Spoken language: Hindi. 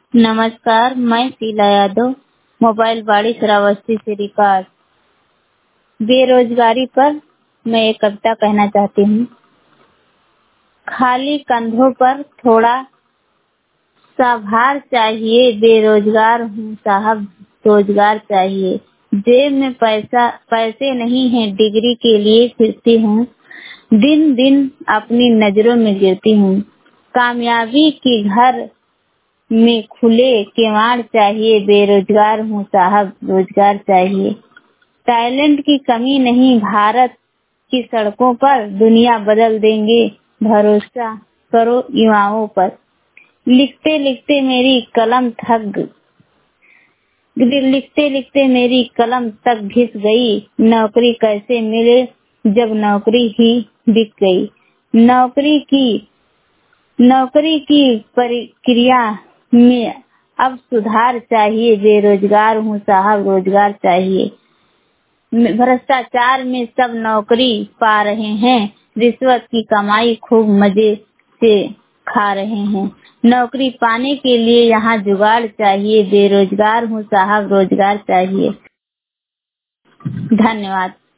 नमस्कार, मैं शीला यादव मोबाइल वाड़ी श्रावस्ती से रिकॉर्ड। बेरोजगारी पर मैं एक कविता कहना चाहती हूँ। खाली कंधों पर थोड़ा सा भार चाहिए, बेरोजगार हूँ साहब रोजगार चाहिए। जेब में पैसे नहीं है, डिग्री के लिए फिरती हूँ, दिन दिन अपनी नजरों में गिरती हूँ। कामयाबी की घर में खुले किवाड़ चाहिए, बेरोजगार हूँ साहब रोजगार चाहिए। टैलेंट की कमी नहीं, भारत की सड़कों पर दुनिया बदल देंगे, भरोसा करो युवाओं पर। लिखते लिखते मेरी कलम तक घिस गई, नौकरी कैसे मिले जब नौकरी ही बिक गई। नौकरी की प्रक्रिया में अब सुधार चाहिए, बेरोजगार हूँ साहब रोजगार चाहिए। भ्रष्टाचार में सब नौकरी पा रहे हैं, रिश्वत की कमाई खूब मजे से खा रहे हैं। नौकरी पाने के लिए यहाँ जुगाड़ चाहिए, बेरोजगार हूँ साहब रोजगार चाहिए। धन्यवाद।